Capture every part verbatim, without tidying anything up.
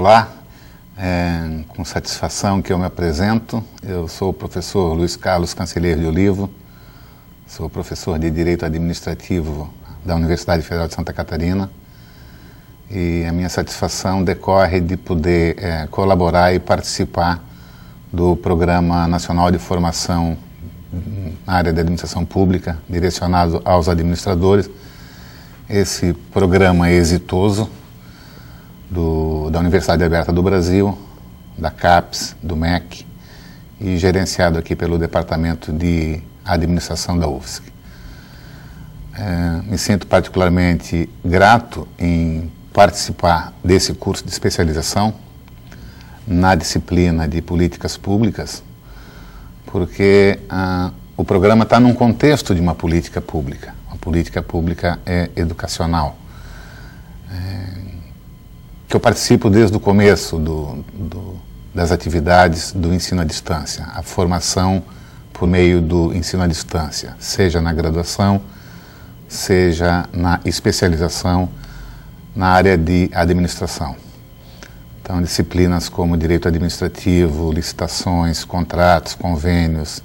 Olá, é com satisfação que eu me apresento. Eu sou o professor Luiz Carlos Cancelheiro de Olivo, sou professor de Direito Administrativo da Universidade Federal de Santa Catarina e a minha satisfação decorre de poder é, colaborar e participar do Programa Nacional de Formação na área de administração pública, direcionado aos administradores. Esse programa é exitoso do, da Universidade Aberta do Brasil, da CAPES, do M E C, e gerenciado aqui pelo Departamento de Administração da U F S C. É, me sinto particularmente grato em participar desse curso de especialização na disciplina de políticas públicas, porque ah, o programa está num contexto de uma política pública. A política pública é educacional. É, que eu participo desde o começo do, do, das atividades do ensino à distância, a formação por meio do ensino à distância, seja na graduação, seja na especialização na área de administração. Então, disciplinas como direito administrativo, licitações, contratos, convênios,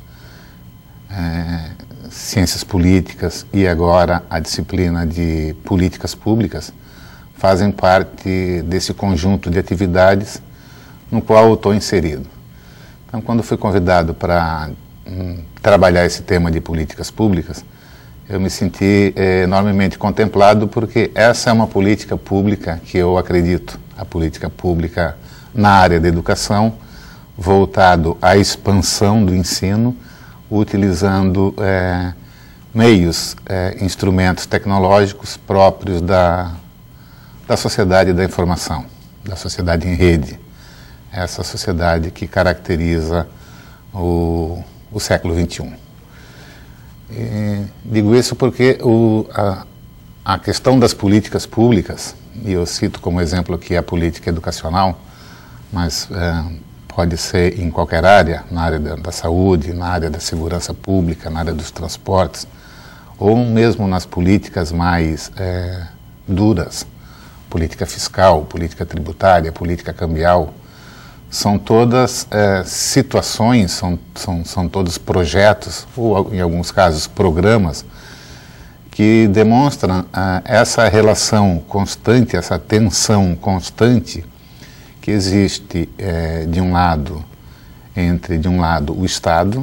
é, ciências políticas e agora a disciplina de políticas públicas fazem parte desse conjunto de atividades no qual eu estou inserido. Então, quando fui convidado para hum, trabalhar esse tema de políticas públicas, eu me senti é, enormemente contemplado, porque essa é uma política pública que eu acredito, a política pública na área da educação, voltado à expansão do ensino, utilizando é, meios, é, instrumentos tecnológicos próprios da, da sociedade da informação, da sociedade em rede, essa sociedade que caracteriza o, o século vinte e um. E digo isso porque o, a, a questão das políticas públicas, e eu cito como exemplo aqui a política educacional, mas é, pode ser em qualquer área, na área da, da saúde, na área da segurança pública, na área dos transportes, ou mesmo nas políticas mais é, duras, política fiscal, política tributária, política cambial. São todas é, situações, são, são, são todos projetos, ou em alguns casos programas, que demonstram ah, essa relação constante, essa tensão constante que existe é, de um lado, entre de um lado o Estado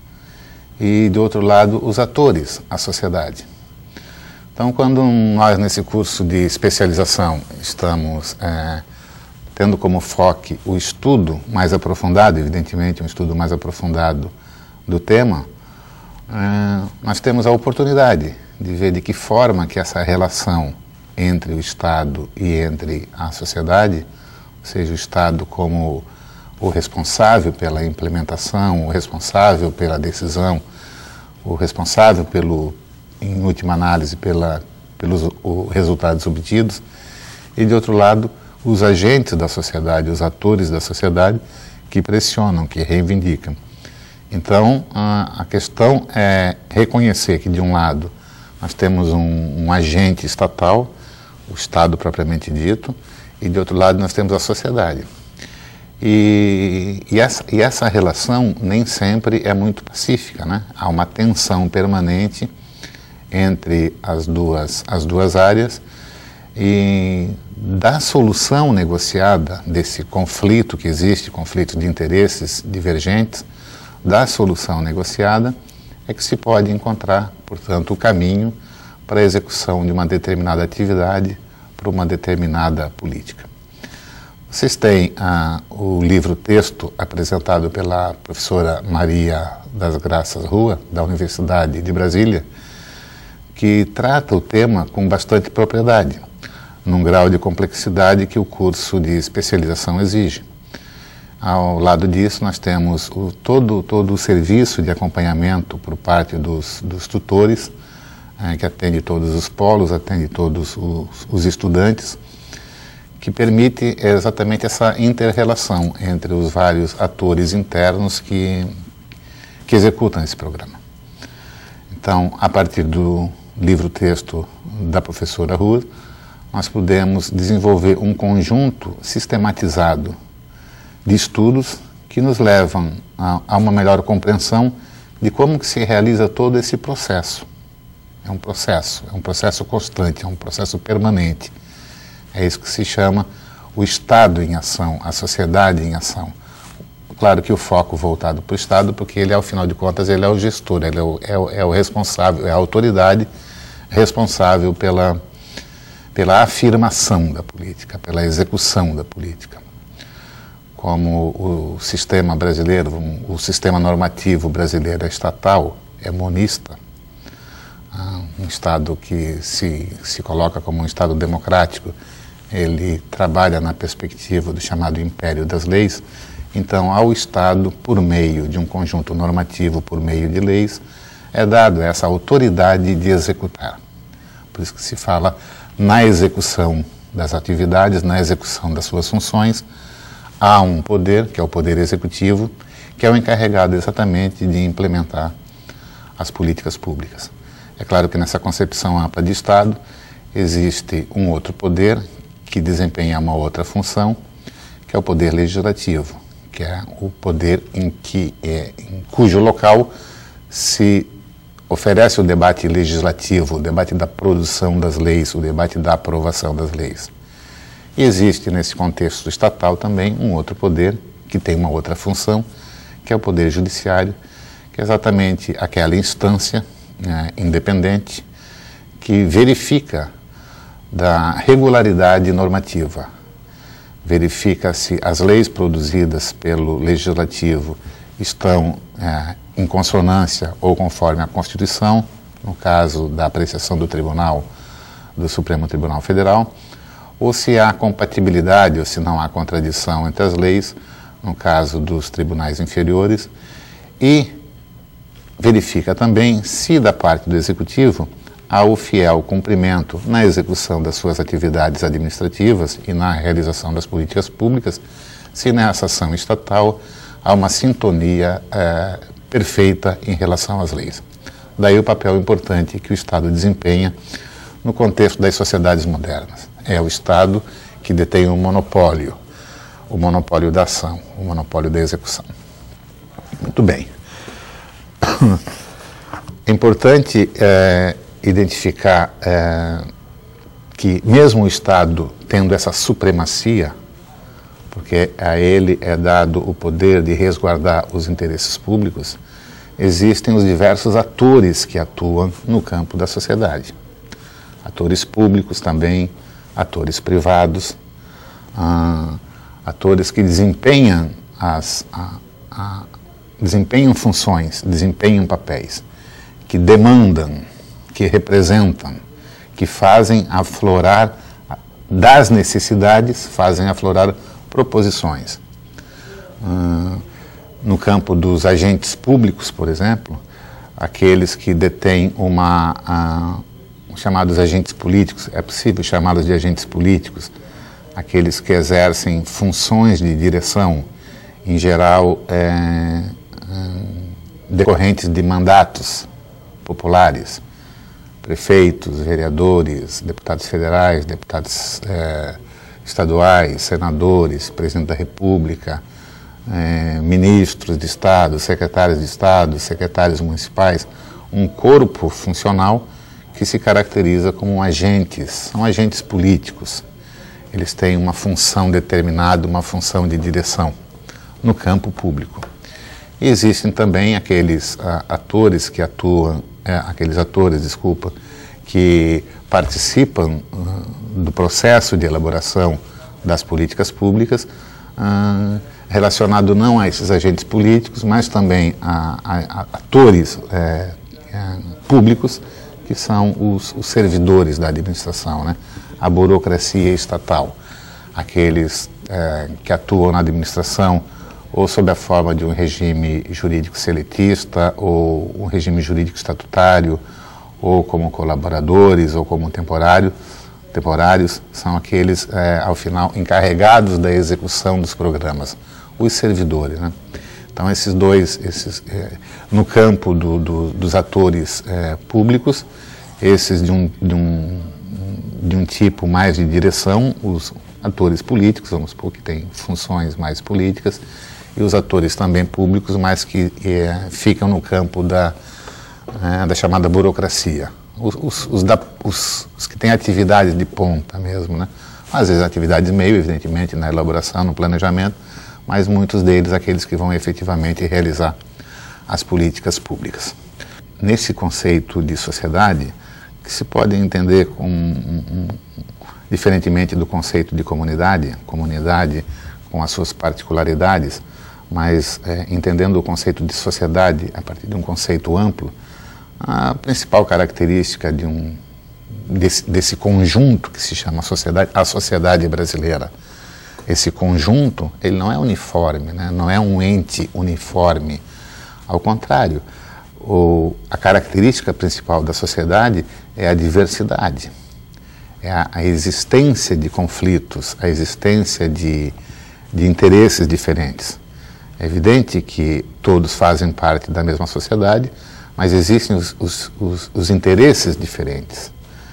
e de outro lado os atores, a sociedade. Então, quando nós nesse curso de especialização estamos é, tendo como foco o estudo mais aprofundado, evidentemente um estudo mais aprofundado do tema, é, nós temos a oportunidade de ver de que forma que essa relação entre o Estado e entre a sociedade, ou seja, o Estado como o responsável pela implementação, o responsável pela decisão, o responsável pelo, em última análise, pela, pelos o, resultados obtidos, e de outro lado, os agentes da sociedade, os atores da sociedade que pressionam, que reivindicam. Então, a, a questão é reconhecer que, de um lado, nós temos um, um agente estatal, o Estado propriamente dito, e, de outro lado, nós temos a sociedade. E, e, essa, e essa relação nem sempre é muito pacífica, né? Há uma tensão permanente entre as duas, as duas áreas, e da solução negociada desse conflito que existe, conflito de interesses divergentes, da solução negociada é que se pode encontrar, portanto, o caminho para a execução de uma determinada atividade para uma determinada política. Vocês têm ah, o livro-texto apresentado pela professora Maria das Graças Rua, da Universidade de Brasília, que trata o tema com bastante propriedade, num grau de complexidade que o curso de especialização exige. Ao lado disso, nós temos o, todo, todo o serviço de acompanhamento por parte dos, dos tutores, eh, que atende todos os polos, atende todos os, os estudantes, que permite exatamente essa inter-relação entre os vários atores internos que, que executam esse programa. Então, a partir do livro-texto da professora Rua, nós podemos desenvolver um conjunto sistematizado de estudos que nos levam a, a uma melhor compreensão de como que se realiza todo esse processo. É um processo, é um processo constante, é um processo permanente. É isso que se chama o Estado em ação, a sociedade em ação. Claro que o foco voltado para o Estado, porque ele, ao final de contas, ele é o gestor, ele é o, é o, é o responsável, é a autoridade responsável pela, pela afirmação da política, pela execução da política. Como o sistema brasileiro, o sistema normativo brasileiro é estatal, é monista, um Estado que se, se coloca como um Estado democrático, ele trabalha na perspectiva do chamado império das leis. Então, ao Estado, por meio de um conjunto normativo, por meio de leis, é dado essa autoridade de executar. Por isso que se fala na execução das atividades, na execução das suas funções, há um poder, que é o poder executivo, que é o encarregado exatamente de implementar as políticas públicas. É claro que nessa concepção ampla de Estado, existe um outro poder que desempenha uma outra função, que é o poder legislativo, que é o poder em que é, em cujo local se oferece o debate legislativo, o debate da produção das leis, o debate da aprovação das leis. E existe nesse contexto estatal também um outro poder que tem uma outra função, que é o poder judiciário, que é exatamente aquela instância né, independente que verifica da regularidade normativa. Verifica se as leis produzidas pelo Legislativo estão é, em consonância ou conforme a Constituição, no caso da apreciação do Tribunal, do Supremo Tribunal Federal, ou se há compatibilidade ou se não há contradição entre as leis, no caso dos tribunais inferiores, e verifica também se da parte do Executivo há o fiel cumprimento na execução das suas atividades administrativas e na realização das políticas públicas, se nessa ação estatal há uma sintonia é, perfeita em relação às leis. Daí o papel importante que o Estado desempenha no contexto das sociedades modernas. É o Estado que detém o monopólio, o monopólio da ação, o monopólio da execução. Muito bem. É importante é, identificar é, que mesmo o Estado tendo essa supremacia, porque a ele é dado o poder de resguardar os interesses públicos, existem os diversos atores que atuam no campo da sociedade. Atores públicos também, atores privados, ah, atores que desempenham, as, a, a, desempenham funções, desempenham papéis, que demandam, que representam, que fazem aflorar das necessidades, fazem aflorar proposições. Ah, no campo dos agentes públicos, por exemplo, aqueles que detêm uma... Ah, chamados agentes políticos, é possível chamá-los de agentes políticos, aqueles que exercem funções de direção, em geral é, é, decorrentes de mandatos populares, prefeitos, vereadores, deputados federais, deputados é, estaduais, senadores, presidente da República, é, ministros de Estado, secretários de Estado, secretários municipais, um corpo funcional que se caracteriza como agentes, são agentes políticos. Eles têm uma função determinada, uma função de direção no campo público. E existem também aqueles a, atores que atuam, é, aqueles atores, desculpa, que participam uh, do processo de elaboração das políticas públicas, uh, relacionado não a esses agentes políticos, mas também a, a, a atores é, é, públicos, que são os, os servidores da administração, né? A burocracia estatal, aqueles é, que atuam na administração ou sob a forma de um regime jurídico seletista ou um regime jurídico estatutário, ou como colaboradores ou como temporário, temporários, são aqueles, é, ao final, encarregados da execução dos programas, os servidores, né? Então, esses dois, esses, é, no campo do, do, dos atores é, públicos, esses de um, de, um, de um tipo mais de direção, os atores políticos, vamos supor que têm funções mais políticas, e os atores também públicos, mas que é, ficam no campo da, é, da chamada burocracia. Os, os, os, da, os, os que têm atividades de ponta mesmo, né? Às vezes atividades meio, evidentemente, na elaboração, no planejamento, mas muitos deles aqueles que vão efetivamente realizar as políticas públicas. Nesse conceito de sociedade, que se pode entender com, um, um, diferentemente do conceito de comunidade, comunidade com as suas particularidades, mas é, entendendo o conceito de sociedade a partir de um conceito amplo, a principal característica de um, desse, desse conjunto que se chama sociedade, a sociedade brasileira, esse conjunto, ele não é uniforme, né? Não é um ente uniforme. Ao contrário, o, a característica principal da sociedade é a diversidade, é a, a existência de conflitos, a existência de, de interesses diferentes. É evidente que todos fazem parte da mesma sociedade, mas existem os, os, os, os interesses diferentes.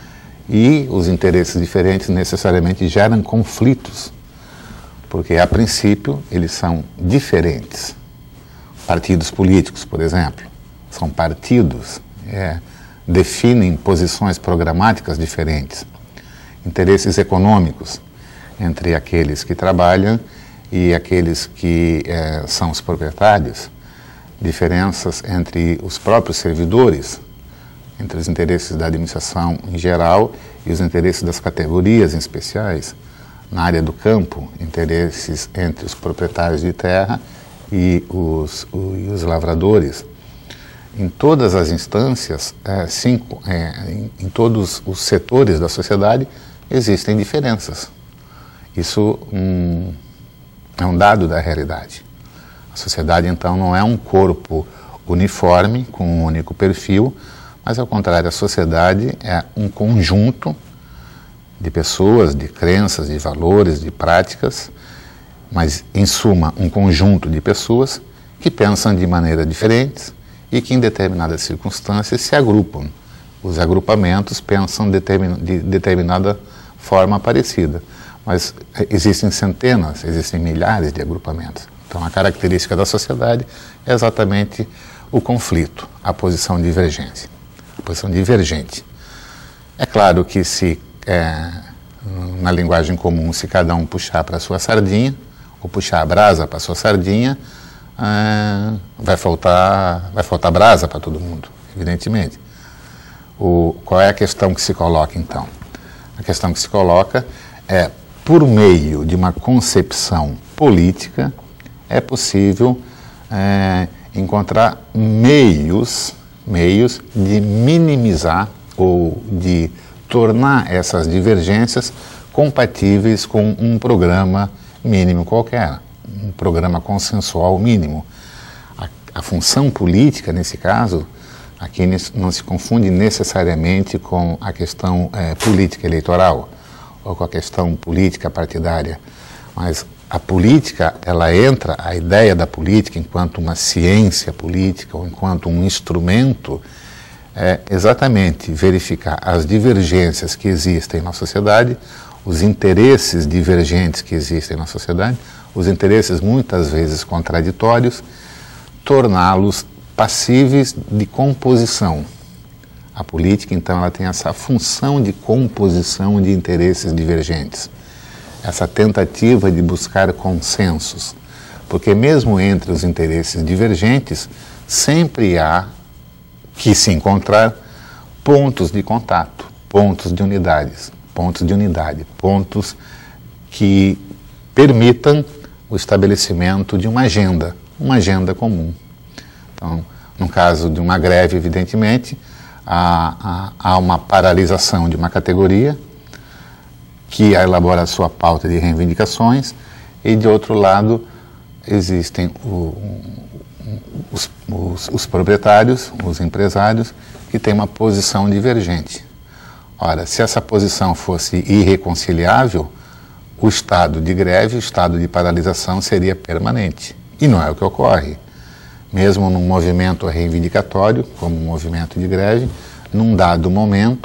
E os interesses diferentes necessariamente geram conflitos, porque, a princípio, eles são diferentes. Partidos políticos, por exemplo, são partidos, é, definem posições programáticas diferentes. Interesses econômicos, entre aqueles que trabalham e aqueles que é, são os proprietários, diferenças entre os próprios servidores, entre os interesses da administração em geral e os interesses das categorias em especiais. Na área do campo, interesses entre os proprietários de terra e os, o, e os lavradores. Em todas as instâncias, é, cinco, é, em, em todos os setores da sociedade, existem diferenças. Isso hum, é um dado da realidade. A sociedade, então, não é um corpo uniforme, com um único perfil, mas, ao contrário, a sociedade é um conjunto de pessoas, de crenças, de valores, de práticas, mas, em suma, um conjunto de pessoas que pensam de maneira diferente e que, em determinadas circunstâncias, se agrupam. Os agrupamentos pensam determin, de determinada forma parecida, mas existem centenas, existem milhares de agrupamentos. Então, a característica da sociedade é exatamente o conflito, a posição divergente. A posição divergente. É claro que se, é, na linguagem comum, se cada um puxar para a sua sardinha, ou puxar a brasa para a sua sardinha, é, vai faltar, vai faltar brasa para todo mundo, evidentemente. O, qual é a questão que se coloca, então? A questão que se coloca é, por meio de uma concepção política, é possível é, encontrar meios, meios de minimizar ou de tornar essas divergências compatíveis com um programa mínimo qualquer, um programa consensual mínimo. A, a função política, nesse caso, aqui não se confunde necessariamente com a questão é, política eleitoral ou com a questão política partidária, mas a política, ela entra, a ideia da política enquanto uma ciência política ou enquanto um instrumento, é exatamente verificar as divergências que existem na sociedade, os interesses divergentes que existem na sociedade, os interesses muitas vezes contraditórios, torná-los passíveis de composição. A política, então, ela tem essa função de composição de interesses divergentes, essa tentativa de buscar consensos, porque mesmo entre os interesses divergentes, sempre há que se encontrar pontos de contato, pontos de unidades, pontos de unidade, pontos que permitam o estabelecimento de uma agenda, uma agenda comum. Então, no caso de uma greve, evidentemente, há, há, há uma paralisação de uma categoria que elabora a sua pauta de reivindicações e, de outro lado, existem o, os, os, os proprietários, os empresários, que têm uma posição divergente. Ora, se essa posição fosse irreconciliável, o estado de greve, o estado de paralisação seria permanente. E não é o que ocorre. Mesmo num movimento reivindicatório, como um movimento de greve, num dado momento,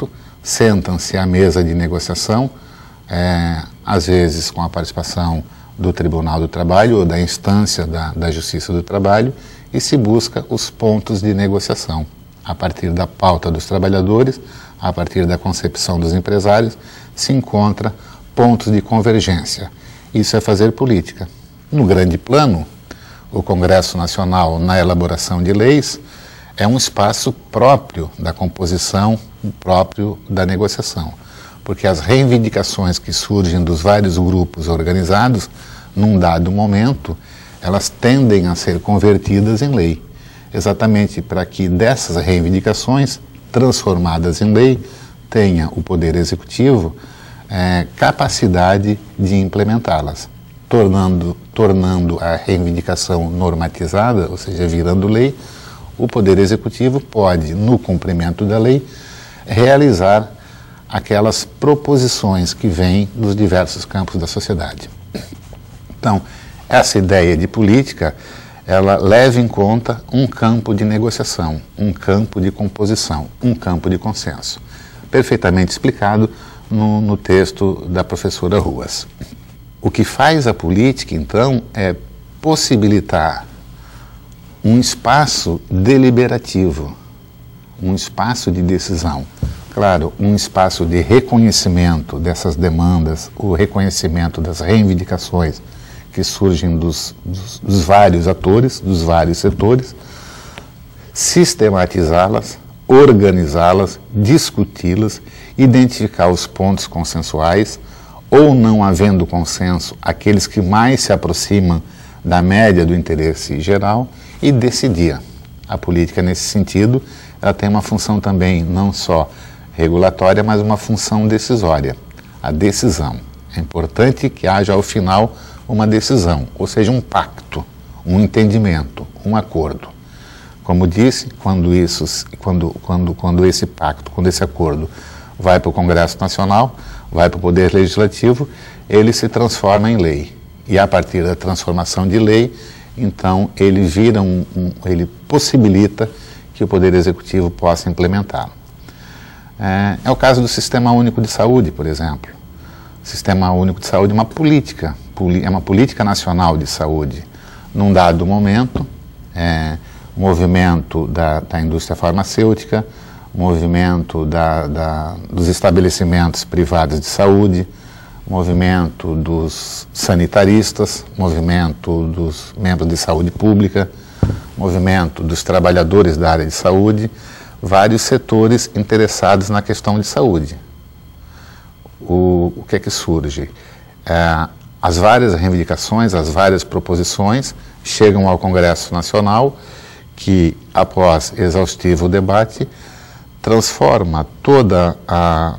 sentam-se à mesa de negociação, é, às vezes com a participação do Tribunal do Trabalho ou da instância da, da Justiça do Trabalho, e se busca os pontos de negociação. A partir da pauta dos trabalhadores, a partir da concepção dos empresários, se encontra pontos de convergência. Isso é fazer política. No grande plano, o Congresso Nacional, na elaboração de leis, é um espaço próprio da composição, próprio da negociação, porque as reivindicações que surgem dos vários grupos organizados, num dado momento, elas tendem a ser convertidas em lei, exatamente para que dessas reivindicações, transformadas em lei, tenha o Poder Executivo é, capacidade de implementá-las, tornando, tornando a reivindicação normatizada, ou seja, virando lei. O Poder Executivo pode, no cumprimento da lei, realizar aquelas proposições que vêm dos diversos campos da sociedade. Então, essa ideia de política, ela leva em conta um campo de negociação, um campo de composição, um campo de consenso, perfeitamente explicado no, no texto da professora Ruas. O que faz a política, então, é possibilitar um espaço deliberativo, um espaço de decisão. Claro, um espaço de reconhecimento dessas demandas, o reconhecimento das reivindicações que surgem dos, dos, dos vários atores, dos vários setores, sistematizá-las, organizá-las, discuti-las, identificar os pontos consensuais, ou não havendo consenso, aqueles que mais se aproximam da média do interesse geral, e decidir. A política, nesse sentido, ela tem uma função também não só regulatória, mas uma função decisória, a decisão. É importante que haja, ao final, uma decisão, ou seja, um pacto, um entendimento, um acordo. Como disse, quando, isso, quando, quando, quando esse pacto, quando esse acordo vai para o Congresso Nacional, vai para o Poder Legislativo, ele se transforma em lei. E a partir da transformação de lei, então ele vira um, um ele possibilita que o Poder Executivo possa implementá-lo. É, é o caso do Sistema Único de Saúde, por exemplo. O Sistema Único de Saúde é uma política, é uma política nacional de saúde. Num dado momento, é, movimento da, da indústria farmacêutica, movimento da, da, dos estabelecimentos privados de saúde, movimento dos sanitaristas, movimento dos membros de saúde pública, movimento dos trabalhadores da área de saúde, vários setores interessados na questão de saúde. O, o que é que surge? É, as várias reivindicações, as várias proposições chegam ao Congresso Nacional, que, após exaustivo debate, transforma toda a...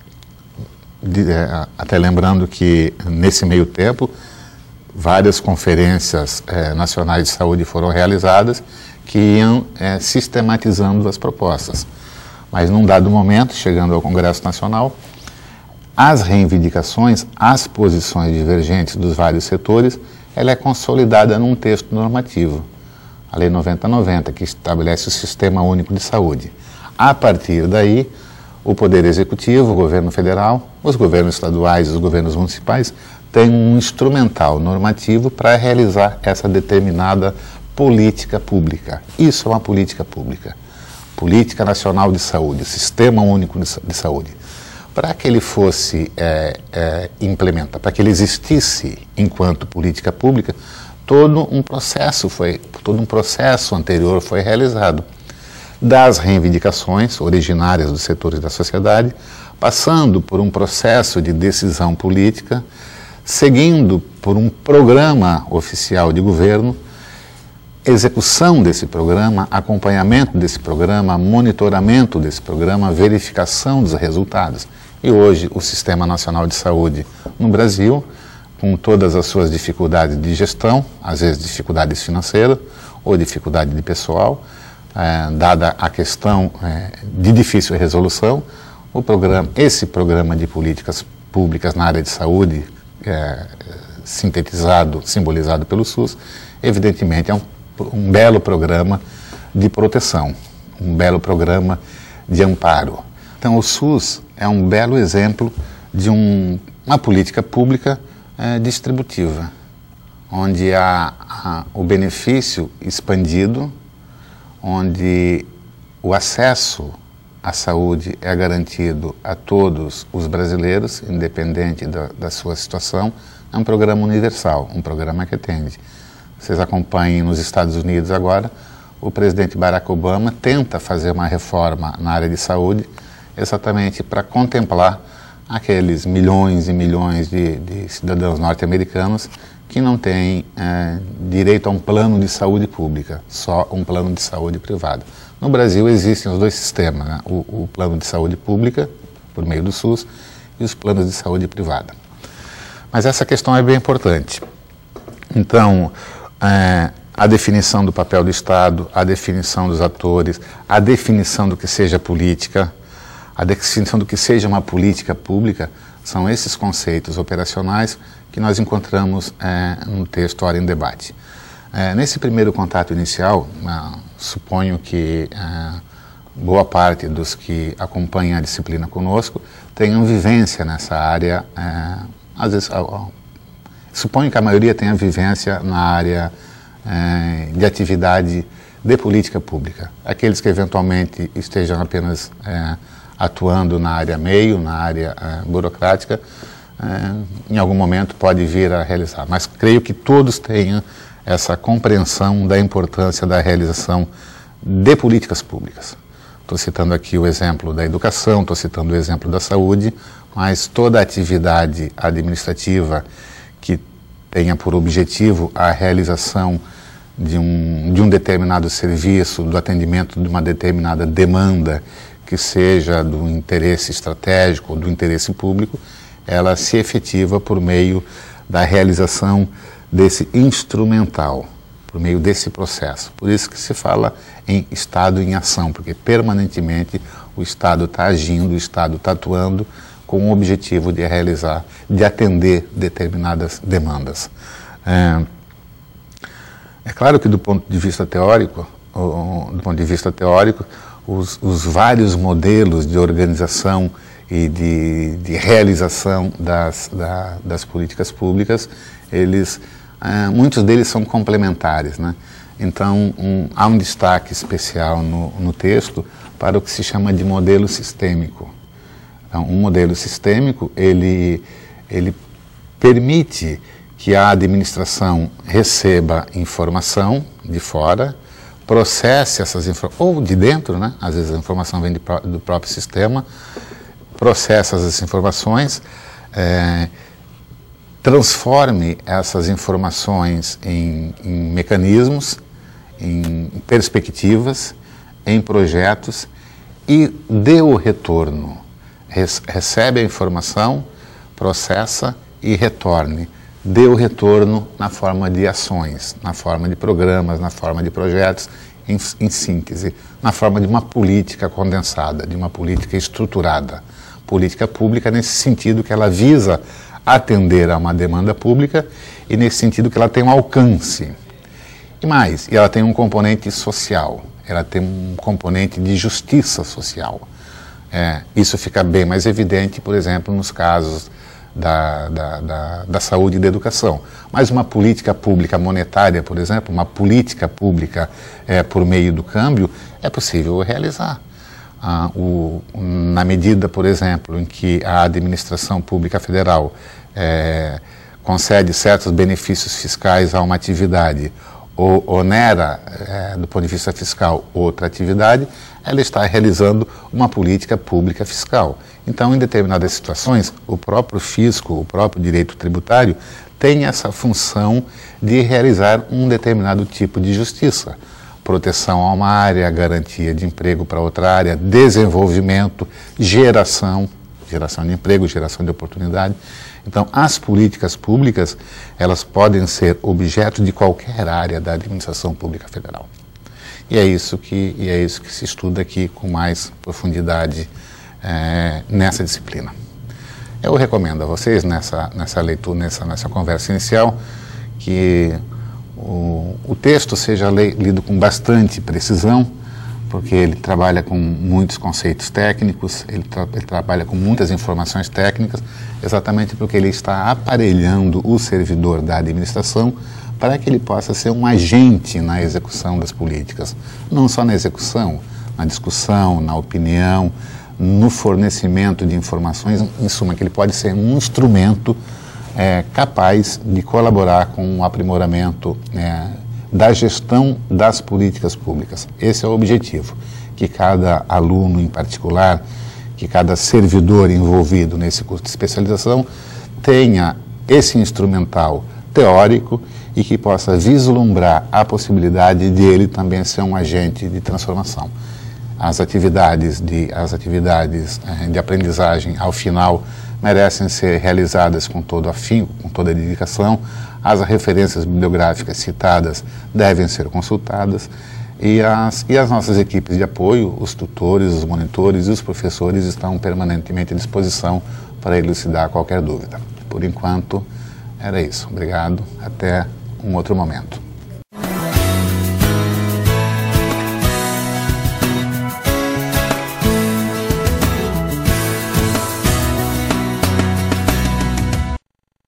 De, é, até lembrando que, nesse meio tempo, várias conferências é, nacionais de saúde foram realizadas que iam é, sistematizando as propostas. Mas, num dado momento, chegando ao Congresso Nacional, as reivindicações, as posições divergentes dos vários setores, ela é consolidada num texto normativo, a Lei noventa noventa, que estabelece o Sistema Único de Saúde. A partir daí, o Poder Executivo, o Governo Federal, os governos estaduais e os governos municipais têm um instrumental normativo para realizar essa determinada política pública. Isso é uma política pública. Política Nacional de Saúde, Sistema Único de Saúde. Para que ele fosse é, é, implementado, para que ele existisse enquanto política pública, todo um processo foi, todo um processo anterior foi realizado. Das reivindicações originárias dos setores da sociedade, passando por um processo de decisão política, seguindo por um programa oficial de governo, execução desse programa, acompanhamento desse programa, monitoramento desse programa, verificação dos resultados. E hoje o Sistema Nacional de Saúde no Brasil, com todas as suas dificuldades de gestão, às vezes dificuldades financeiras ou dificuldade de pessoal, É, dada a questão é, de difícil resolução, o programa, esse programa de políticas públicas na área de saúde, é, sintetizado, simbolizado pelo SUS, evidentemente é um, um belo programa de proteção, um belo programa de amparo. Então o SUS é um belo exemplo de um, uma política pública é, distributiva, onde há, há o benefício expandido, onde o acesso à saúde é garantido a todos os brasileiros, independente da, da sua situação. É um programa universal, um programa que atende. Vocês acompanhem nos Estados Unidos agora, o presidente Barack Obama tenta fazer uma reforma na área de saúde exatamente para contemplar aqueles milhões e milhões de, de cidadãos norte-americanos que não têm é, direito a um plano de saúde pública, só um plano de saúde privado. No Brasil existem os dois sistemas, né? o, o plano de saúde pública, por meio do SUS, e os planos de saúde privada. Mas essa questão é bem importante. Então, é, a definição do papel do Estado, a definição dos atores, a definição do que seja política, a definição do que seja uma política pública, são esses conceitos operacionais que nós encontramos é, no texto Hora em Debate. É, nesse primeiro contato inicial, é, suponho que é, boa parte dos que acompanham a disciplina conosco tenham vivência nessa área, é, às vezes, suponho que a maioria tenha vivência na área é, de atividade de política pública. Aqueles que eventualmente estejam apenas é, atuando na área meio, na área é, burocrática, é, em algum momento pode vir a realizar. Mas creio que todos tenham essa compreensão da importância da realização de políticas públicas. Estou citando aqui o exemplo da educação, estou citando o exemplo da saúde, mas toda atividade administrativa que tenha por objetivo a realização de um, de um determinado serviço, do atendimento de uma determinada demanda, que seja do interesse estratégico ou do interesse público, ela se efetiva por meio da realização desse instrumental, por meio desse processo. Por isso que se fala em Estado em ação, porque permanentemente o Estado está agindo, o Estado está atuando com o objetivo de realizar, de atender determinadas demandas. É, é claro que do ponto de vista teórico, do ponto de vista teórico, os, os vários modelos de organização e de, de realização das, da, das políticas públicas, eles, é, muitos deles são complementares, né? Então, um, há um destaque especial no, no texto para o que se chama de modelo sistêmico. Então, um modelo sistêmico, ele, ele permite que a administração receba informação de fora, processe essas informações, ou de dentro, né? Às vezes a informação vem de, do próprio sistema, processa essas informações, é, transforme essas informações em, em mecanismos, em perspectivas, em projetos e dê o retorno. Recebe a informação, processa e retorne. Dê o retorno na forma de ações, na forma de programas, na forma de projetos, em, em síntese, na forma de uma política condensada, de uma política estruturada. Política pública nesse sentido que ela visa atender a uma demanda pública e nesse sentido que ela tem um alcance. E mais, e ela tem um componente social, ela tem um componente de justiça social. É, isso fica bem mais evidente, por exemplo, nos casos da, da, da, da saúde e da educação. Mas uma política pública monetária, por exemplo, uma política pública é, por meio do câmbio, é possível realizar. Ah, o, na medida, por exemplo, em que a administração pública federal é, concede certos benefícios fiscais a uma atividade ou onera, é, do ponto de vista fiscal, outra atividade, ela está realizando uma política pública fiscal. Então, em determinadas situações, o próprio fisco, o próprio direito tributário, tem essa função de realizar um determinado tipo de justiça. Proteção a uma área, garantia de emprego para outra área, desenvolvimento, geração, geração de emprego, geração de oportunidade. Então, as políticas públicas, elas podem ser objeto de qualquer área da administração pública federal. E é isso que, e é isso que se estuda aqui com mais profundidade é, nessa disciplina. Eu recomendo a vocês, nessa, nessa leitura, nessa, nessa conversa inicial, que o, o texto seja le, lido com bastante precisão, porque ele trabalha com muitos conceitos técnicos, ele, tra ele trabalha com muitas informações técnicas, exatamente porque ele está aparelhando o servidor da administração para que ele possa ser um agente na execução das políticas. Não só na execução, na discussão, na opinião, no fornecimento de informações, em suma, que ele pode ser um instrumento é, capaz de colaborar com o aprimoramento é, da gestão das políticas públicas. Esse é o objetivo, que cada aluno em particular, que cada servidor envolvido nesse curso de especialização tenha esse instrumental teórico e que possa vislumbrar a possibilidade de ele também ser um agente de transformação. As atividades de, as atividades de aprendizagem, ao final, merecem ser realizadas com todo afinco, com toda a dedicação. As referências bibliográficas citadas devem ser consultadas e as, e as nossas equipes de apoio, os tutores, os monitores e os professores estão permanentemente à disposição para elucidar qualquer dúvida. Por enquanto, era isso. Obrigado. Até um outro momento.